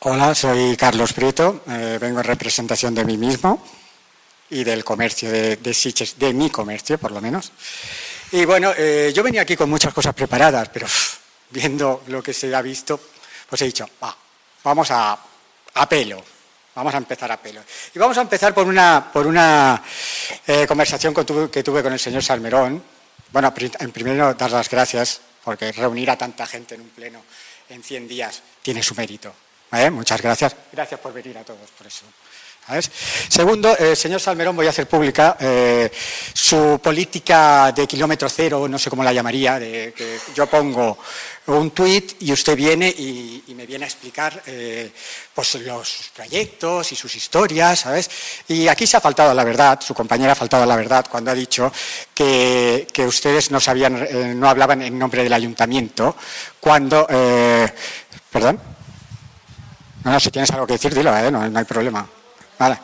Hola, soy Carlos Prieto, vengo en representación de mí mismo y del comercio de Sitges, de mi comercio por lo menos. Y bueno, yo venía aquí con muchas cosas preparadas, pero viendo lo que se ha visto, pues he dicho, vamos a pelo, vamos a empezar a pelo. Y vamos a empezar por una conversación que tuve con el señor Salmerón. Bueno, en primero dar las gracias, porque reunir a tanta gente en un pleno en 100 días tiene su mérito. Muchas gracias. Gracias por venir a todos, por eso. ¿Sabes? Segundo, señor Salmerón, voy a hacer pública su política de kilómetro cero, no sé cómo la llamaría, de que yo pongo un tuit y usted viene y me viene a explicar pues los proyectos y sus historias, ¿sabes? Y aquí se ha faltado a la verdad, su compañera ha faltado a la verdad cuando ha dicho que ustedes no hablaban en nombre del ayuntamiento cuando... ¿Perdón? No, si tienes algo que decir, dilo, no hay problema. Vale.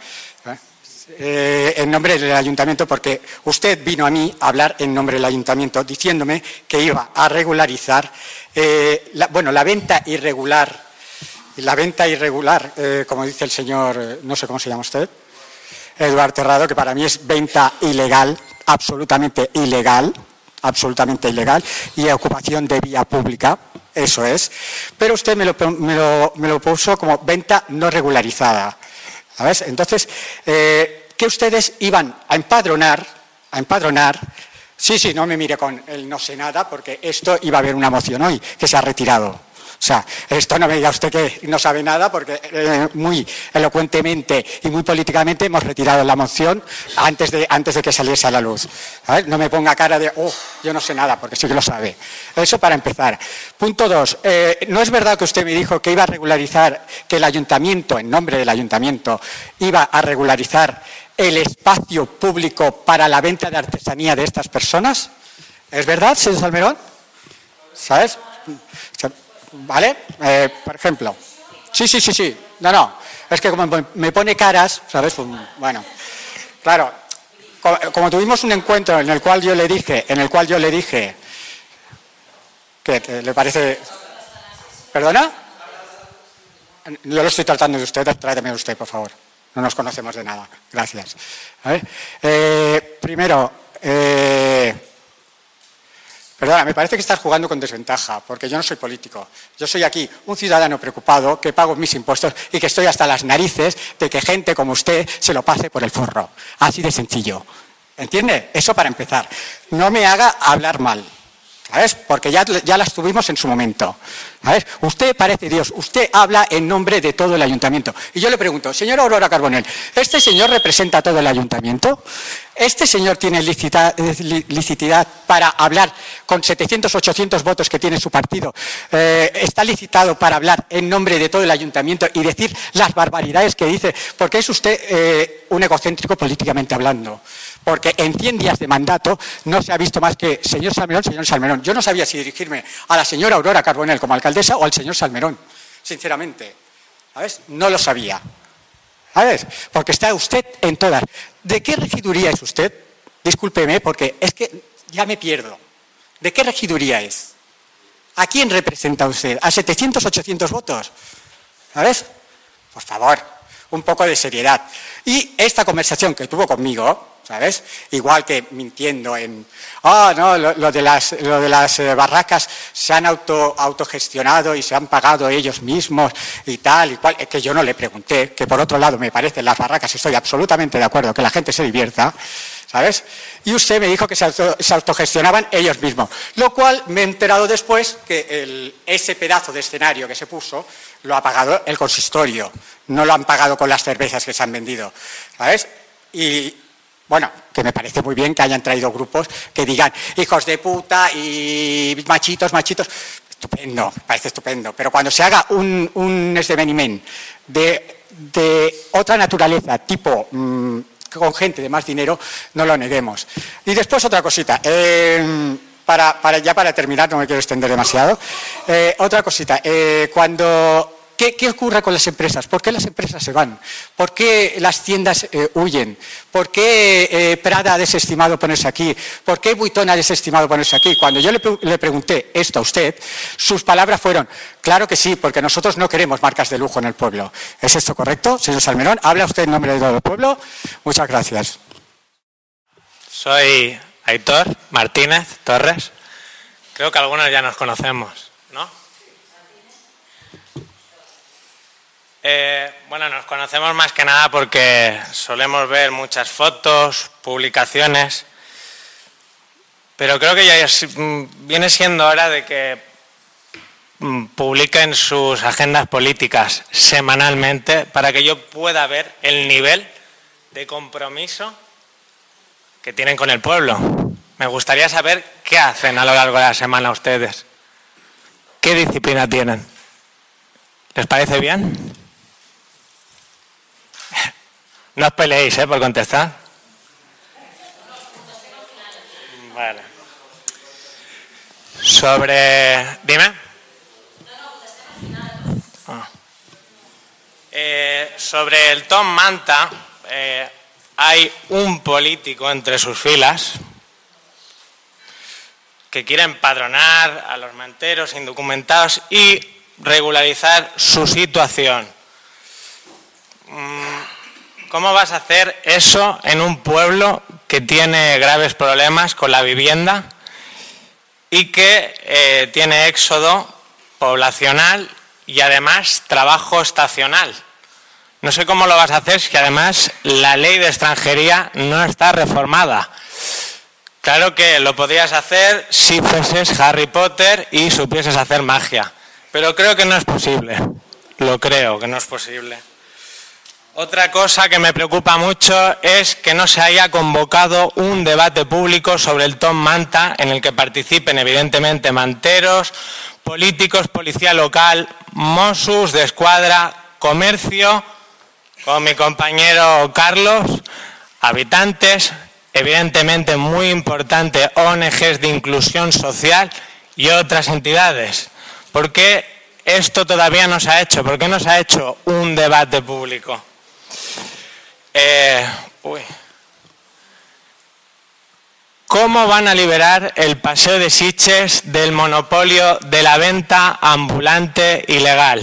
En nombre del ayuntamiento, porque usted vino a mí a hablar en nombre del ayuntamiento diciéndome que iba a regularizar la venta irregular, como dice el señor, no sé cómo se llama usted, Eduardo Terrado, que para mí es venta ilegal, absolutamente ilegal, y ocupación de vía pública. Eso es, pero usted me lo puso como venta no regularizada, ¿sabes? Entonces, que ustedes iban a empadronar, sí, no me mire con el no sé nada, porque esto iba a haber una moción hoy, que se ha retirado. O sea, esto no me diga usted que no sabe nada, porque muy elocuentemente y muy políticamente hemos retirado la moción antes de que saliese a la luz. ¿Sabes? No me ponga cara de, yo no sé nada, porque sí que lo sabe. Eso para empezar. Punto 2. No es verdad que usted me dijo que iba a regularizar, que el ayuntamiento, en nombre del ayuntamiento, iba a regularizar el espacio público para la venta de artesanía de estas personas. ¿Es verdad, señor Salmerón? ¿Sabes? ¿Vale? Por ejemplo. Sí. No. Es que como me pone caras, ¿sabes? Pues, bueno, claro. Como tuvimos un encuentro en el cual yo le dije que le parece... ¿Perdona? Yo lo estoy tratando de usted, tráteme de usted, por favor. No nos conocemos de nada. Gracias. Primero... Perdona, me parece que estás jugando con desventaja, porque yo no soy político. Yo soy aquí un ciudadano preocupado, que pago mis impuestos y que estoy hasta las narices de que gente como usted se lo pase por el forro. Así de sencillo. ¿Entiende? Eso para empezar. No me haga hablar mal, ¿sabes? Porque ya las tuvimos en su momento. ¿Sabes? Usted parece Dios, usted habla en nombre de todo el ayuntamiento. Y yo le pregunto, señora Aurora Carbonell, ¿este señor representa a todo el ayuntamiento? ¿Este señor tiene licitidad para hablar con 700, 800 votos que tiene su partido? ¿Está licitado para hablar en nombre de todo el ayuntamiento y decir las barbaridades que dice? Porque es usted un egocéntrico políticamente hablando. Porque en 100 días de mandato no se ha visto más que señor Salmerón. Yo no sabía si dirigirme a la señora Aurora Carbonell como alcaldesa o al señor Salmerón, sinceramente. ¿Sabes? No lo sabía. ¿Sabes? Porque está usted en todas. ¿De qué regiduría es usted? Discúlpeme, porque es que ya me pierdo. ¿De qué regiduría es? ¿A quién representa usted? ¿A 700, 800 votos? ¿Sabes? Por favor, un poco de seriedad. Y esta conversación que tuvo conmigo, ¿sabes? Igual que mintiendo en... lo de las barracas se han autogestionado y se han pagado ellos mismos y tal y cual. Es que yo no le pregunté, que por otro lado me parecen las barracas, estoy absolutamente de acuerdo, que la gente se divierta, ¿sabes? Y usted me dijo que se autogestionaban ellos mismos. Lo cual me he enterado después que ese pedazo de escenario que se puso lo ha pagado el consistorio. No lo han pagado con las cervezas que se han vendido, ¿sabes? Y... bueno, que me parece muy bien que hayan traído grupos que digan hijos de puta y machitos. Estupendo, parece estupendo. Pero cuando se haga un esdevenimiento de otra naturaleza, tipo con gente de más dinero, no lo neguemos. Y después otra cosita. Para terminar, no me quiero extender demasiado. Otra cosita. Cuando ¿Qué ocurre con las empresas? ¿Por qué las empresas se van? ¿Por qué las tiendas huyen? ¿Por qué Prada ha desestimado ponerse aquí? ¿Por qué Vuitton ha desestimado ponerse aquí? Cuando yo le pregunté esto a usted, sus palabras fueron: claro que sí, porque nosotros no queremos marcas de lujo en el pueblo. ¿Es esto correcto, señor Salmerón? ¿Habla usted en nombre de todo el pueblo? Muchas gracias. Soy Aitor Martínez Torres. Creo que algunos ya nos conocemos, ¿no? Bueno, nos conocemos más que nada porque solemos ver muchas fotos, publicaciones, pero creo que ya viene siendo hora de que publiquen sus agendas políticas semanalmente para que yo pueda ver el nivel de compromiso que tienen con el pueblo. Me gustaría saber qué hacen a lo largo de la semana ustedes. ¿Qué disciplina tienen? ¿Les parece bien? No os peleéis, por contestar. Vale. Dime. Sobre el Tom Manta, hay un político entre sus filas que quiere empadronar a los manteros indocumentados y regularizar su situación. ¿Cómo vas a hacer eso en un pueblo que tiene graves problemas con la vivienda y que tiene éxodo poblacional y además trabajo estacional? No sé cómo lo vas a hacer si además la ley de extranjería no está reformada. Claro que lo podrías hacer si fueses Harry Potter y supieses hacer magia, pero creo que no es posible. Lo creo que no es posible. Otra cosa que me preocupa mucho es que no se haya convocado un debate público sobre el Tom Manta en el que participen evidentemente manteros, políticos, policía local, Mossos de Escuadra, comercio, con mi compañero Carlos, habitantes, evidentemente muy importante, ONGs de inclusión social y otras entidades. ¿Por qué esto todavía no se ha hecho? ¿Por qué no se ha hecho un debate público? ¿Cómo van a liberar el Paseo de Sitges del monopolio de la venta ambulante ilegal?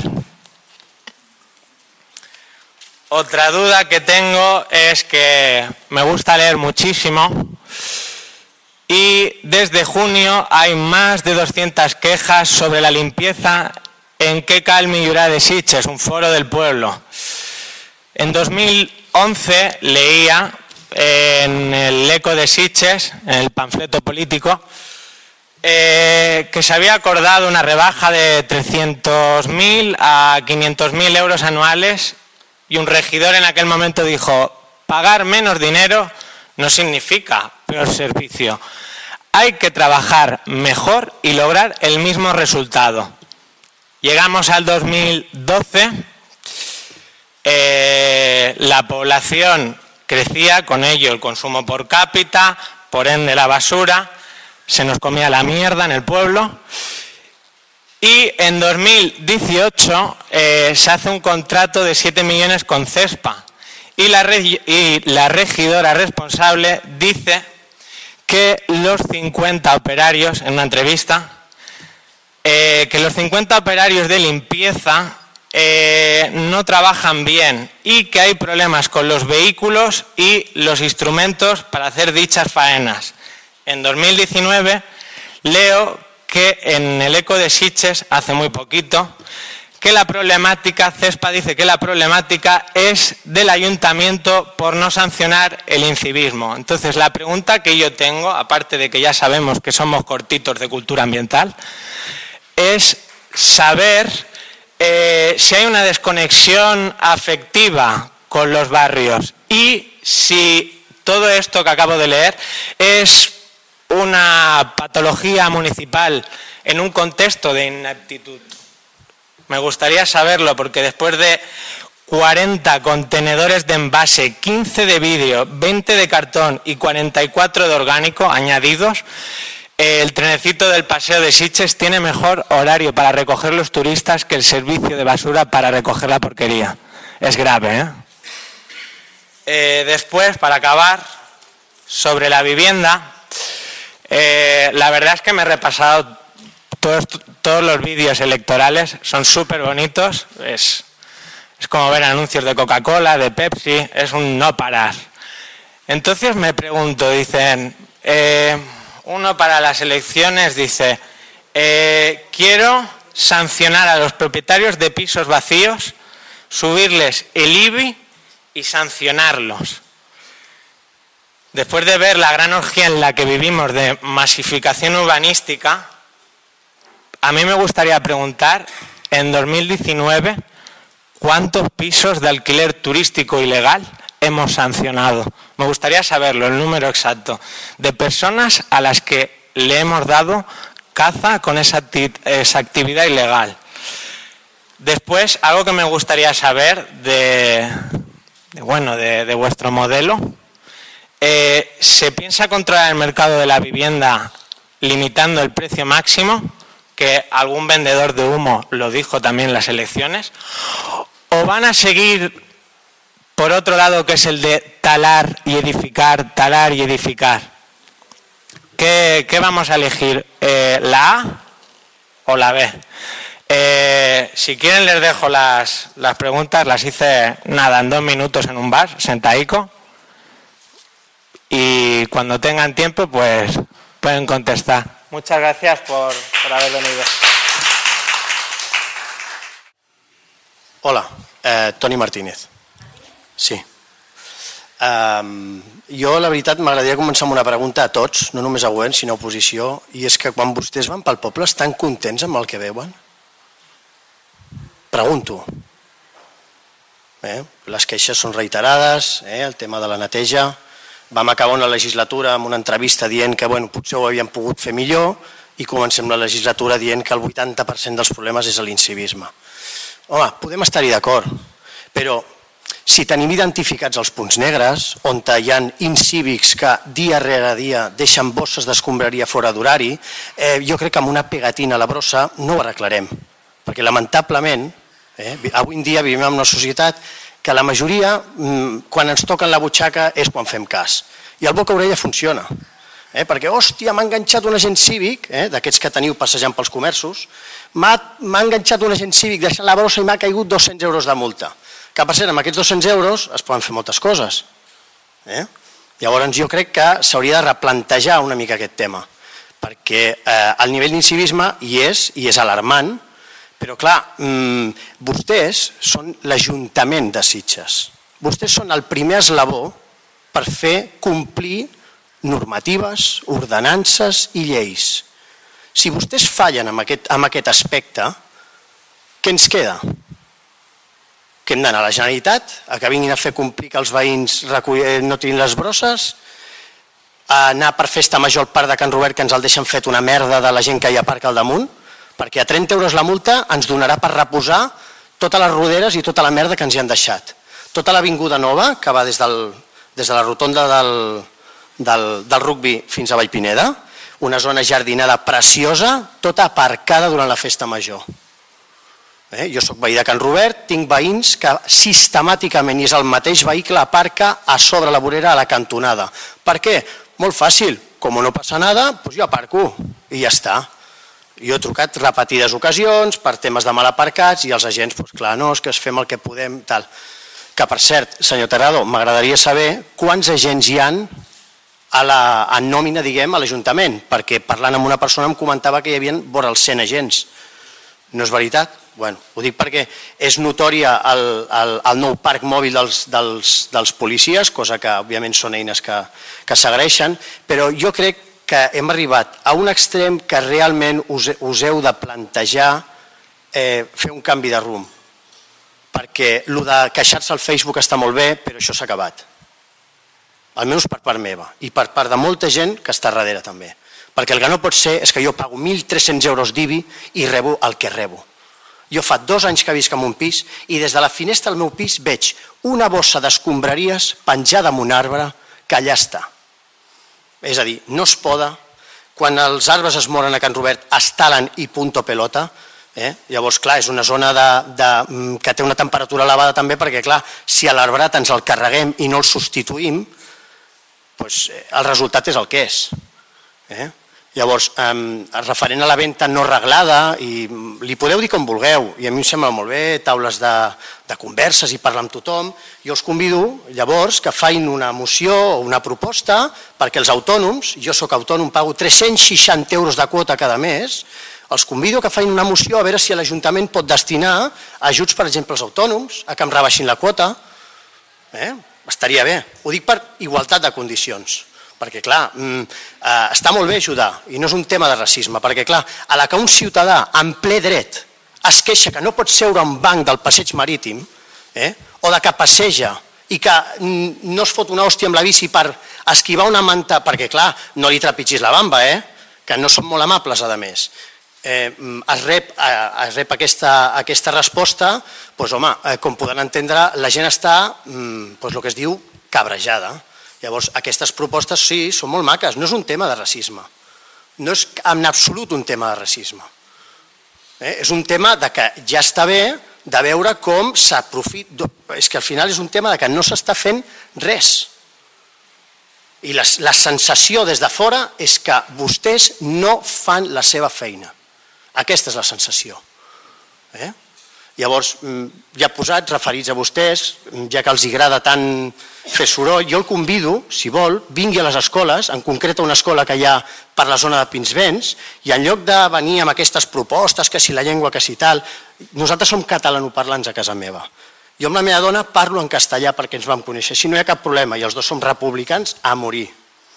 Otra duda que tengo es que me gusta leer muchísimo y desde junio hay más de 200 quejas sobre la limpieza en Què Cal Millorar de Sitges, un foro del pueblo. En 2011 leía en el Eco de Sitges, en el panfleto político, que se había acordado una rebaja de 300.000 a 500.000 euros anuales y un regidor en aquel momento dijo: pagar menos dinero no significa peor servicio. Hay que trabajar mejor y lograr el mismo resultado. Llegamos al 2012. La población crecía, con ello el consumo por cápita, por ende la basura, se nos comía la mierda en el pueblo. Y en 2018 se hace un contrato de 7 millones con CESPA y la regidora responsable dice que los 50 operarios, en una entrevista, que los 50 operarios de limpieza no trabajan bien y que hay problemas con los vehículos y los instrumentos para hacer dichas faenas. En 2019 leo que en el Eco de Sitges, hace muy poquito, que la problemática, CESPA dice que la problemática es del ayuntamiento por no sancionar el incivismo. Entonces, la pregunta que yo tengo, aparte de que ya sabemos que somos cortitos de cultura ambiental, es saber si hay una desconexión afectiva con los barrios y si todo esto que acabo de leer es una patología municipal en un contexto de ineptitud. Me gustaría saberlo porque después de 40 contenedores de envase, 15 de vidrio, 20 de cartón y 44 de orgánico añadidos, El trenecito del Paseo de Sitges tiene mejor horario para recoger los turistas que el servicio de basura para recoger la porquería. Es grave, ¿eh? Después, para acabar, sobre la vivienda, la verdad es que me he repasado todos los vídeos electorales, son súper bonitos, es como ver anuncios de Coca-Cola, de Pepsi, es un no parar. Entonces me pregunto, dicen... uno para las elecciones dice, quiero sancionar a los propietarios de pisos vacíos, subirles el IBI y sancionarlos. Después de ver la gran orgía en la que vivimos de masificación urbanística, a mí me gustaría preguntar, en 2019, ¿cuántos pisos de alquiler turístico ilegal hemos sancionado? Me gustaría saberlo, el número exacto, de personas a las que le hemos dado caza con esa actividad ilegal. Después, algo que me gustaría saber de vuestro modelo. ¿Se piensa controlar el mercado de la vivienda limitando el precio máximo? Que algún vendedor de humo lo dijo también en las elecciones. ¿O van a seguir por otro lado, que es el de talar y edificar, talar y edificar? ¿Qué vamos a elegir? ¿La A o la B? Si quieren les dejo las preguntas, las hice en 2 minutos en un bar, sentaico. Y cuando tengan tiempo, pues pueden contestar. Muchas gracias por haber venido. Hola, Toni Martínez. Sí. Jo, la veritat, m'agradaria començar amb una pregunta a tots, no només a govern, sinó a oposició, i és que quan vostès van pel poble estan contents amb el que veuen? Pregunto. Les queixes són reiterades, el tema de la neteja. Vam acabar una legislatura amb una entrevista dient que potser ho havíem pogut fer millor i comencem la legislatura dient que el 80% dels problemes és l'incivisme. Home, podem estar-hi d'acord, però si tenim identificats els punts negres, on hi ha incívics que dia rere dia deixen bosses d'escombraria fora d'horari, jo crec que amb una pegatina a la brossa no ho arreglarem. Perquè lamentablement, avui en dia vivim en una societat que la majoria, quan ens toquen la butxaca, és quan fem cas. I el boca-orella funciona. Perquè, hòstia, m'ha enganxat un agent cívic, d'aquests que teniu passejant pels comerços, m'ha enganxat un agent cívic deixant la brossa i m'ha caigut 200 euros de multa. Que, per cert, amb aquests 200 euros es poden fer moltes coses. Llavors, jo crec que s'hauria de replantejar una mica aquest tema, perquè el nivell d'incivisme hi és alarmant, però, clar, vostès són l'Ajuntament de Sitges. Vostès són el primer eslabó per fer complir normatives, ordenances i lleis. Si vostès fallen amb aquest aspecte, què ens queda? Que hem d'anar a la Generalitat, que vinguin a fer complir que els veïns no tinguin les brosses, anar per festa major al parc de Can Robert, que ens el deixen fet una merda de la gent que hi aparca al damunt, perquè a 30 euros la multa ens donarà per reposar totes les roderes i tota la merda que ens hi han deixat. Tota l'avinguda nova, que va des de la rotonda del rugbi fins a Vallpineda, una zona jardinada preciosa, tota aparcada durant la festa major. Jo soc veí de Can Robert, tinc veïns que sistemàticament, i és el mateix vehicle, aparca a sobre la vorera a la cantonada. Per què? Molt fàcil, com no passa nada, doncs jo aparco i ja està. Jo he trucat repetides ocasions per temes de mal aparcats i els agents, doncs clar, no, és que fem el que podem, tal. Que per cert, senyor Terrado, m'agradaria saber quants agents hi ha en nòmina, diguem, a l'Ajuntament, perquè parlant amb una persona em comentava que hi havia vora els 100 agents. No és veritat? Bueno, ho dic perquè és notòria el nou parc mòbil dels policies, cosa que òbviament són eines que s'agraeixen, però jo crec que hem arribat a un extrem que realment us heu de plantejar fer un canvi de rumb, perquè el de queixar-se al Facebook està molt bé, però això s'ha acabat. Almenys per part meva i per part de molta gent que està darrere també. Perquè el que no pot ser és que jo pago 1.300 euros d'IBI i rebo el que rebo. Jo fa 2 anys que visc en un pis i des de la finestra del meu pis veig una bossa d'escombraries penjada en un arbre que allà està. És a dir, no es poda quan els arbres es moren a Can Robert es talen i punto pelota. Llavors, clar, és una zona que té una temperatura elevada també perquè, clar, si a l'arbrat ens el carreguem i no el substituïm, el resultat és el que és. Llavors, referent a la venda no reglada, i li podeu dir com vulgueu, i a mi em sembla molt bé, taules de converses i parlar amb tothom, jo els convido llavors que facin una moció o una proposta perquè els autònoms, jo soc autònom, pago 360 euros de quota cada mes, els convido que facin una moció a veure si l'Ajuntament pot destinar ajuts, per exemple, als autònoms, a que em rebaixin la quota. Estaria bé. Ho dic per igualtat de condicions. Perquè, clar, està molt bé ajudar, i no és un tema de racisme, perquè, clar, a la que un ciutadà en ple dret es queixa que no pot seure a un banc del passeig marítim, o de que passeja i que no es fot una hòstia amb la bici per esquivar una manta, perquè, clar, no li trepitgis la bamba, que no són molt amables, a més. Es rep aquesta resposta, doncs, home, com podran entendre, la gent està, el que es diu, cabrejada. Llavors, aquestes propostes sí, són molt maques, no és un tema de racisme, no és en absolut un tema de racisme. És un tema que ja està bé de veure com s'aprofita, és que al final és un tema que no s'està fent res. I la sensació des de fora és que vostès no fan la seva feina. Aquesta és la sensació. Llavors, ja posats, referits a vostès, ja que els agrada tant fer soroll, jo el convido, si vol, vingui a les escoles, en concret a una escola que hi ha per la zona de Pinsbens, i en lloc de venir amb aquestes propostes, que si la llengua, que si tal, nosaltres som catalanoparlants a casa meva. Jo amb la meva dona parlo en castellà perquè ens vam conèixer, si no hi ha cap problema, i els dos som republicans a morir.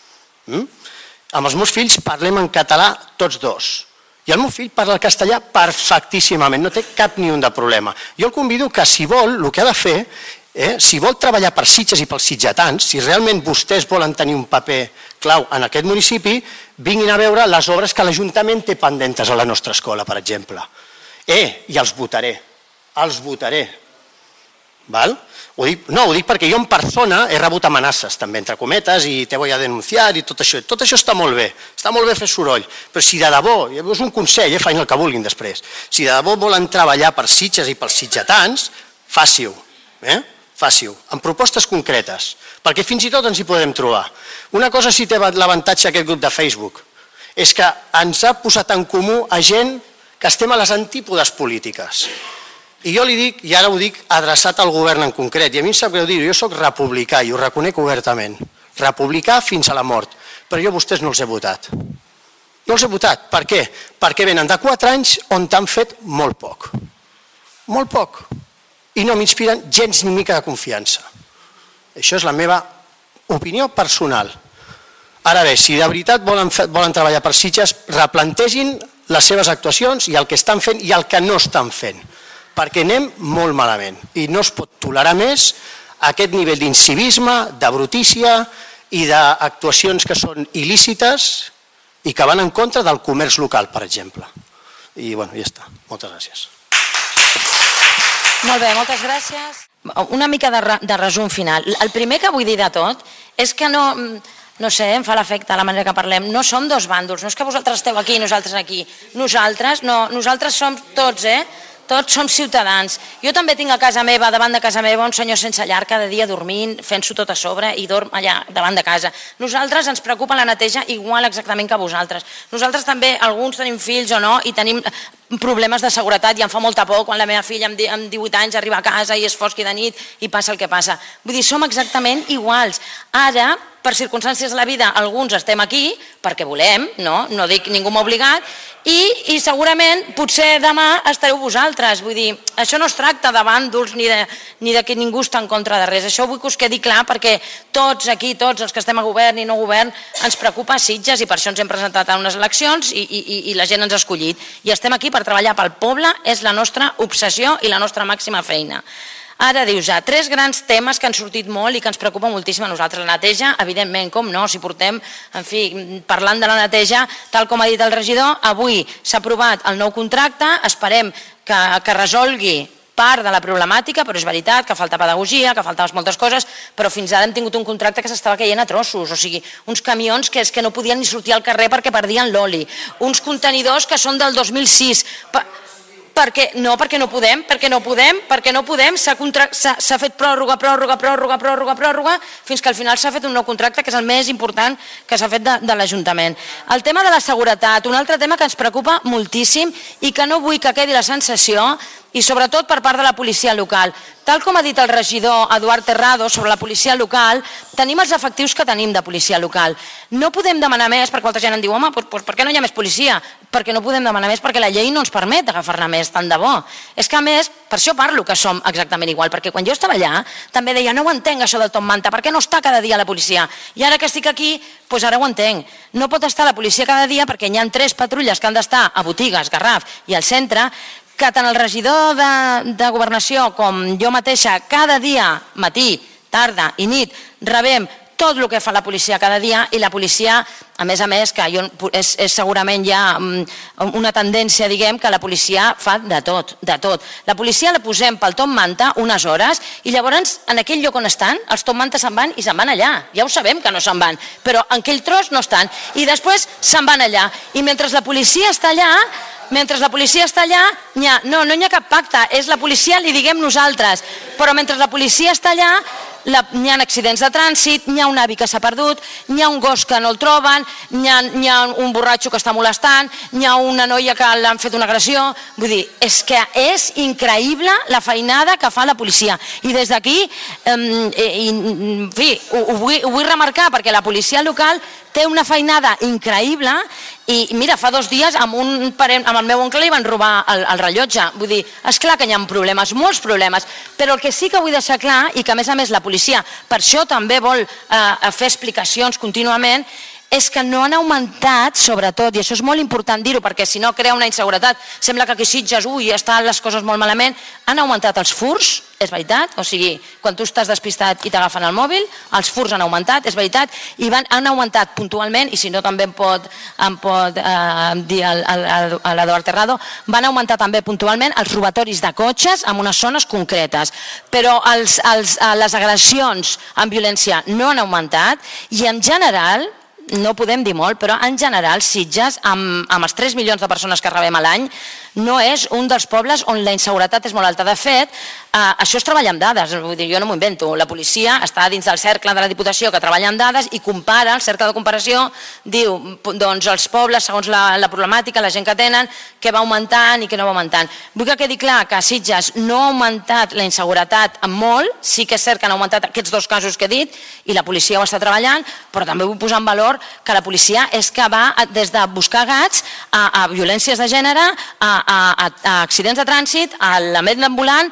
Amb els meus fills parlem en català tots dos. I el meu fill parla el castellà perfectíssimament, no té cap ni un de problema. Jo el convido que, si vol, el que ha de fer, si vol treballar per Sitges i pels sitgetans, si realment vostès volen tenir un paper clau en aquest municipi, vinguin a veure les obres que l'Ajuntament té pendentes a la nostra escola, per exemple. I els votaré, Ho dic perquè jo en persona he rebut amenaces, també, entre cometes, i te voy a denunciar i tot això. Tot això està molt bé fer soroll, però si de debò, és un consell, facin el que vulguin després, si de debò volen treballar per Sitges i pels sitgetans, faci-ho, amb propostes concretes, perquè fins i tot ens hi podem trobar. Una cosa sí té l'avantatge aquest grup de Facebook, és que ens ha posat en comú a gent que estem a les antípodes polítiques. I jo li dic, i ara ho dic adreçat al govern en concret, i a mi em sap greu dir-ho, jo soc republicà i ho reconec obertament, republicà fins a la mort, però jo a vostès no els he votat. No els he votat. Per què? Perquè venen de 4 anys on t'han fet molt poc. Molt poc. I no m'inspiren gens ni mica de confiança. Això és la meva opinió personal. Ara bé, si de veritat volen treballar per Sitges, replantegin les seves actuacions i el que estan fent i el que no estan fent, perquè anem molt malament i no es pot tolerar més aquest nivell d'incivisme, de brutícia i d'actuacions que són il·lícites i que van en contra del comerç local, per exemple. I ja està. Moltes gràcies. Molt bé, moltes gràcies. Una mica de resum final. El primer que vull dir de tot és que no sé, em fa l'efecte la manera que parlem, no som dos bàndols, no és que vosaltres esteu aquí i nosaltres aquí. Nosaltres som tots, tots som ciutadans. Jo també tinc a casa meva, davant de casa meva, un senyor sense llar cada dia dormint, fent-s'ho tot a sobre i dorm allà davant de casa. Nosaltres ens preocupa la neteja igual exactament que vosaltres. Nosaltres també, alguns tenim fills o no, i tenim problemes de seguretat i em fa molta por quan la meva filla amb 18 anys arriba a casa i és fosc i de nit i passa el que passa. Vull dir, som exactament iguals. Ara, per circumstàncies de la vida, alguns estem aquí perquè volem, no dic ningú m'ha obligat, i segurament potser demà estareu vosaltres. Vull dir, això no es tracta de bàndols ni de que ningú està en contra de res. Això vull que us quedi clar perquè tots aquí, tots els que estem a govern i no govern, ens preocupa Sitges i per això ens hem presentat a unes eleccions i la gent ens ha escollit. I estem aquí per treballar pel poble, és la nostra obsessió i la nostra màxima feina. Ara dius, 3 grans temes que han sortit molt i que ens preocupa moltíssim a nosaltres. La neteja, evidentment, com no, si portem, en fi, parlant de la neteja, tal com ha dit el regidor, avui s'ha aprovat el nou contracte, esperem que resolgui part de la problemàtica, però és veritat que falta pedagogia, que faltaven moltes coses, però fins ara hem tingut un contracte que s'estava caient a trossos, o sigui, uns camions que no podien ni sortir al carrer perquè perdien l'oli, uns contenidors que són del 2006... Perquè no podem, s'ha fet pròrroga, fins que al final s'ha fet un nou contracte, que és el més important que s'ha fet de l'Ajuntament. El tema de la seguretat, un altre tema que ens preocupa moltíssim i que no vull que quedi la sensació, i sobretot per part de la policia local. Tal com ha dit el regidor Eduard Terrado sobre la policia local, tenim els efectius que tenim de policia local. No podem demanar més, perquè molta gent em diu, home, per què no hi ha més policia? Perquè no podem demanar més, perquè la llei no ens permet agafar-ne més, tant de bo. És que a més, per això parlo que som exactament igual, perquè quan jo estava allà també deia, no ho entenc això del top manta, per què no està cada dia la policia? I ara que estic aquí, doncs ara ho entenc. No pot estar la policia cada dia perquè hi ha 3 patrulles que han d'estar a botigues, Garraf i al centre, que tant el regidor de Governació com jo mateixa cada dia, matí, tarda i nit, rebem tot el que fa la policia cada dia i la policia, a més, que és segurament ja una tendència, diguem, que la policia fa de tot, de tot. La policia la posem pel top manta unes hores i llavors en aquell lloc on estan, els top mantes se'n van i se'n van allà. Ja ho sabem que no se'n van, però en aquell tros no estan. I després se'n van allà. I mentre la policia està allà, no hi ha cap pacte, és la policia, li diguem nosaltres, però mentre la policia està allà hi ha accidents de trànsit, hi ha un avi que s'ha perdut, hi ha un gos que no el troben, hi ha un borratxo que està molestant, hi ha una noia que l'han fet una agressió, vull dir, és que és increïble la feinada que fa la policia. I des d'aquí, en fi, ho vull remarcar perquè la policia local té una feinada increïble i mira, fa 2 dies amb el meu oncle li van robar el rellotge. Vull dir, esclar que hi ha problemes, molts problemes, però el que sí que vull deixar clar i que a més la policia per això també vol fer explicacions contínuament és que no han augmentat, sobretot, i això és molt important dir-ho perquè si no crea una inseguretat, sembla que aquí Sitges, estan les coses molt malament, han augmentat els furs, és veritat, o sigui, quan tu estàs despistat i t'agafen el mòbil, els furs han augmentat, és veritat, i han augmentat puntualment, i si no també em pot dir l'Eduard Terrado, van augmentar també puntualment els robatoris de cotxes en unes zones concretes, però les agressions amb violència no han augmentat i en general, no podem dir molt, però en general Sitges, amb els 3 milions de persones que rebem a l'any, no és un dels pobles on la inseguretat és molt alta. De fet, això es treballa amb dades, vull dir, jo no m'ho invento. La policia està dins del cercle de la Diputació que treballa amb dades i compara, el cercle de comparació, diu, doncs els pobles, segons la problemàtica, la gent que tenen, què va augmentant i què no va augmentant. Vull que quedi clar que a Sitges no ha augmentat la inseguretat en molt, sí que és cert que han augmentat aquests 2 casos que he dit i la policia ho està treballant, però també vull posar en valor que la policia és que va des de buscar gats a violències de gènere, a accidents de trànsit, a la venda ambulant,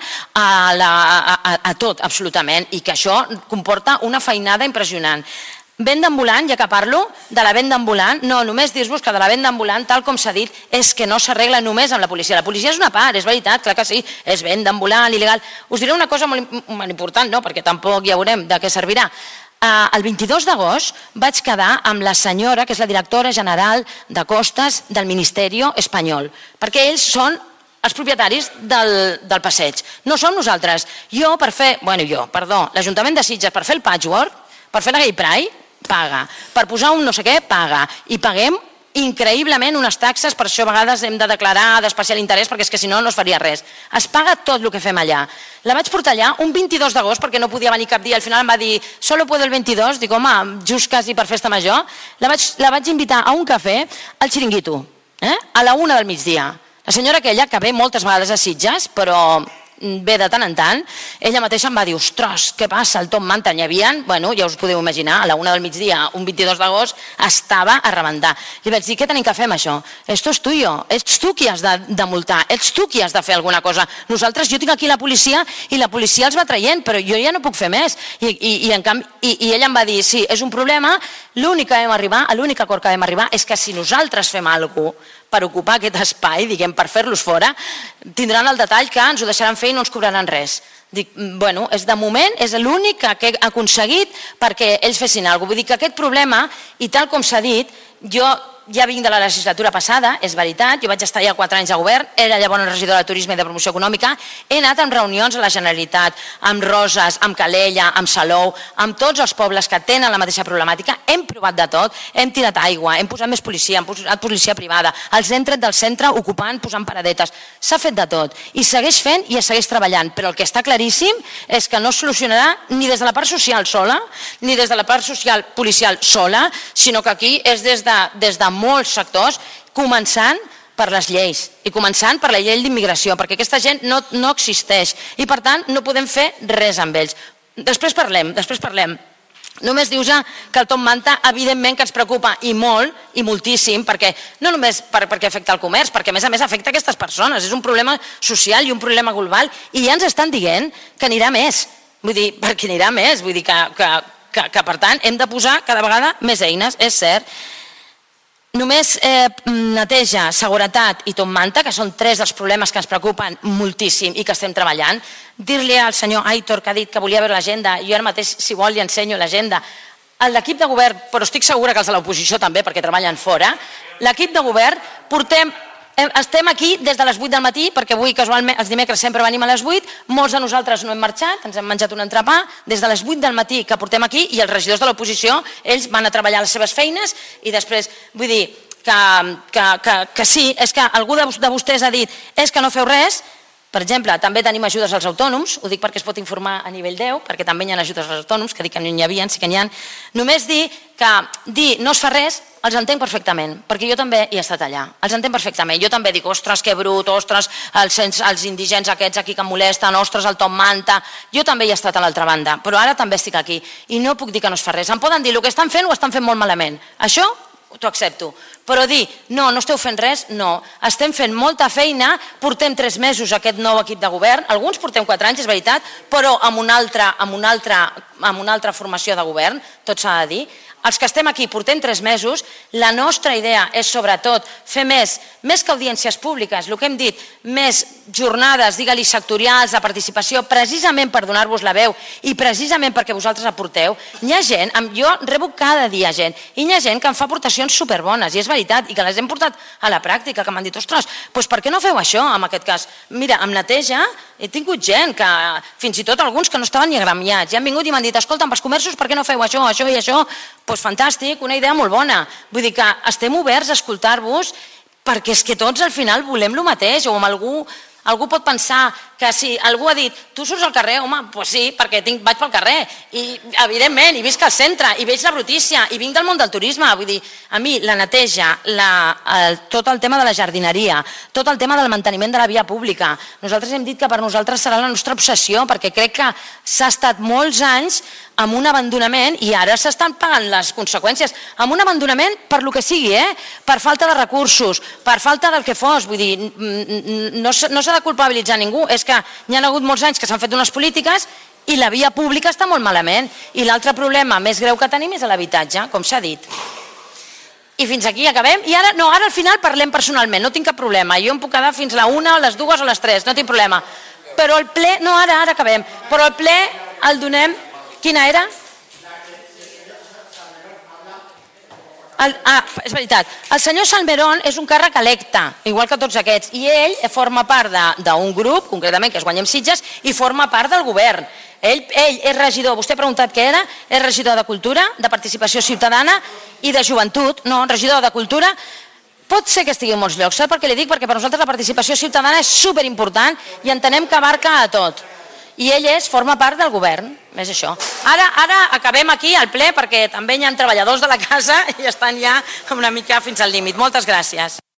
a tot, absolutament, i que això comporta una feinada impressionant. Venda ambulant, ja que parlo de la venda ambulant, no, només dir-vos que de la venda ambulant, tal com s'ha dit, és que no s'arregla només amb la policia. La policia és una part, és veritat, clar que sí, és venda ambulant, il·legal. Us diré una cosa molt important, no? Perquè tampoc ja veurem de què servirà. El 22 d'agost vaig quedar amb la senyora, que és la directora general de Costes del Ministeri espanyol, perquè ells són els propietaris del passeig. No som nosaltres. L'Ajuntament de Sitges per fer el patchwork, per fer la Gay Pride, paga. Per posar un no sé què, paga. I paguem increïblement unes taxes, per això a vegades hem de declarar d'especial interès, perquè és que si no, no es faria res. Es paga tot el que fem allà. La vaig portar allà un 22 d'agost, perquè no podia venir cap dia, al final em va dir, solo puedo el 22, dic, home, just quasi per festa major. La vaig invitar a un cafè al Xiringuito, a la 1 del migdia. La senyora aquella, que ve moltes vegades a Sitges, però ve de tant en tant, ella mateixa em va dir, ostres, què passa, el top manta, n'hi havia, bueno, ja us podeu imaginar, a la 1 del migdia, un 22 d'agost, estava a rebentar. Li vaig dir, què tenim que fer amb això? Esto és tuyo, ets tu qui has de multar, ets tu qui has de fer alguna cosa. Nosaltres, jo tinc aquí la policia i la policia els va traient, però jo ja no puc fer més. I ella em va dir, sí, és un problema, l'únic acord que vam arribar és que si nosaltres fem alguna cosa per ocupar aquest espai, diguem, per fer-los fora, tindran el detall que ens ho deixaran fer i no ens cobraran res. Dic, bueno, de moment és l'únic que he aconseguit perquè ells fessin alguna cosa. Vull dir que aquest problema, i tal com s'ha dit, jo ja vinc de la legislatura passada, és veritat, jo vaig estar ja 4 anys de govern, era llavors regidora de Turisme i de Promoció Econòmica, he anat amb reunions a la Generalitat, amb Roses, amb Calella, amb Salou, amb tots els pobles que tenen la mateixa problemàtica, hem provat de tot, hem tirat aigua, hem posat més policia, hem posat policia privada, els hem tret del centre ocupant, posant paradetes, s'ha fet de tot, i segueix fent i es segueix treballant, però el que està claríssim és que no es solucionarà ni des de la part social sola, ni des de la part social policial sola, sinó que aquí és des de molts sectors, començant per les lleis i començant per la llei d'immigració, perquè aquesta gent no existeix i per tant no podem fer res amb ells. Després parlem. Només dius que el Top Manta evidentment que ens preocupa i molt i moltíssim, perquè no només perquè afecta el comerç, perquè a més afecta aquestes persones, és un problema social i un problema global i ja ens estan dient que anirà més, vull dir, perquè anirà més, vull dir que per tant hem de posar cada vegada més eines, és cert. Només neteja, seguretat i Top Manta, que són 3 dels problemes que ens preocupen moltíssim i que estem treballant. Dir-li al senyor Aitor, que ha dit que volia veure l'agenda, jo ara mateix, si vol, li ensenyo l'agenda. L'equip de govern, però estic segura que els de l'oposició també, perquè treballen fora, l'equip de govern estem aquí des de les 8 del matí, perquè avui casualment els dimecres sempre venim a les 8, molts de nosaltres no hem marxat, ens hem menjat un entrepà, des de les 8 del matí que portem aquí i els regidors de l'oposició, ells van a treballar les seves feines i després, vull dir, que sí, és que algú de vostès ha dit és que no feu res. Per exemple, també tenim ajudes als autònoms, ho dic perquè es pot informar a nivell 10, perquè també hi ha ajudes als autònoms, que dic que no n'hi havia, sí que n'hi ha. Només dir que no es fa res, els entenc perfectament, perquè jo també hi he estat allà, els entenc perfectament. Jo també dic, ostres, que brut, ostres, els indigents aquests aquí que em molesten, ostres, el Top Manta, jo també hi he estat a l'altra banda, però ara també estic aquí i no puc dir que no es fa res. Em poden dir, el que estan fent ho estan fent molt malament. Això t'ho accepto, però dir, no esteu fent res, no. Estem fent molta feina, portem 3 mesos aquest nou equip de govern, alguns portem 4 anys, és veritat, però amb una altra formació de govern, tot s'ha de dir. Els que estem aquí portem 3 mesos, la nostra idea és sobretot fer més que audiències públiques, el que hem dit, més jornades, digue-li sectorials, de participació, precisament per donar-vos la veu i precisament perquè vosaltres aporteu. Hi ha gent, jo rebo cada dia gent, i hi ha gent que em fa aportacions superbones, i és veritat, i que les hem portat a la pràctica, que m'han dit, ostres, doncs per què no feu això en aquest cas? Mira, amb neteja he tingut gent, que fins i tot alguns que no estaven ni agremiats, i han vingut i m'han dit, escolta, amb els comerços per què no feu això i això? Doncs fantàstic, una idea molt bona. Vull dir que estem oberts a escoltar-vos perquè és que tots al final volem el mateix, o amb algú pot pensar que si algú ha dit, tu surts al carrer, home, doncs sí, perquè vaig pel carrer, i evidentment, i visc al centre, i veig la brutícia, i vinc del món del turisme, vull dir, a mi la neteja, tot el tema de la jardineria, tot el tema del manteniment de la via pública, nosaltres hem dit que per nosaltres serà la nostra obsessió, perquè crec que s'ha estat molts anys amb un abandonament i ara s'estan pagant les conseqüències, amb un abandonament per lo que sigui, per falta de recursos, per falta del que fos, vull dir, no s'ha de culpabilitzar ningú, és que hi ha hagut molts anys que s'han fet unes polítiques i la via pública està molt malament i l'altre problema més greu que tenim és l'habitatge, com s'ha dit. I fins aquí acabem, i ara al final parlem personalment, no tinc cap problema, jo em puc quedar fins la 1, a les 2 o a les 3, no tinc problema, però el ple, ara acabem, però el ple el donem. Quina era? És veritat, el senyor Salmerón és un càrrec electe, igual que tots aquests, i ell forma part d'un grup, concretament, que és Guanyem Sitges, i forma part del govern. Ell és regidor, vostè ha preguntat què era, és regidor de Cultura, de Participació Ciutadana i de Joventut, no, regidor de Cultura. Pot ser que estigui en molts llocs, sap per què li dic? Perquè per nosaltres la participació ciutadana és superimportant i entenem que abarca a tot. I ell forma part del govern, és això. Ara acabem aquí al ple perquè també hi ha treballadors de la casa i estan ja una mica fins al límit. Moltes gràcies.